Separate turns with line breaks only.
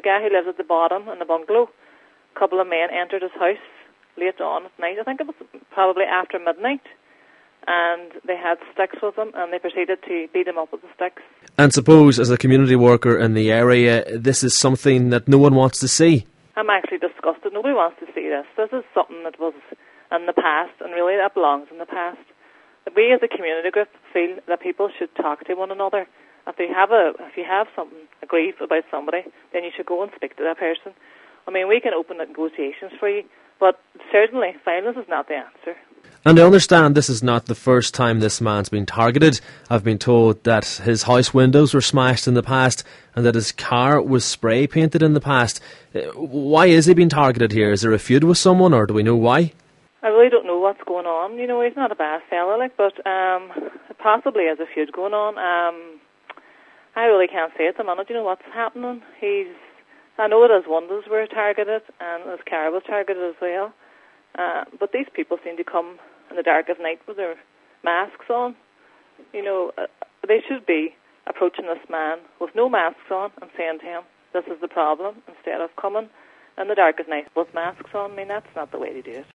guy who lives at the bottom in the bungalow, a couple of men entered his house late on at night. I think it was probably after midnight. And they had sticks with them, and they proceeded to beat him up with the sticks.
And suppose, as a community worker in the area, this is something that no one wants to see.
I'm actually disgusted. Nobody wants to see this. This is something that was in the past, and really that belongs in the past. We as a community group feel that people should talk to one another. If you have something, a grief about somebody, then you should go and speak to that person. I mean, we can open negotiations for you, but certainly violence is not the answer.
And I understand this is not the first time this man's been targeted. I've been told that his house windows were smashed in the past and that his car was spray painted in the past. Why is he being targeted here? Is there a feud with someone, or do we know why?
I really don't know what's going on. You know, he's not a bad fella, but possibly has a feud going on. I really can't say at the minute, you know, what's happening. I know that his windows were targeted and his car was targeted as well. But these people seem to come in the dark of night with their masks on. You know, they should be approaching this man with no masks on and saying to him, this is the problem, instead of coming in the dark of night with masks on. I mean, that's not the way to do it.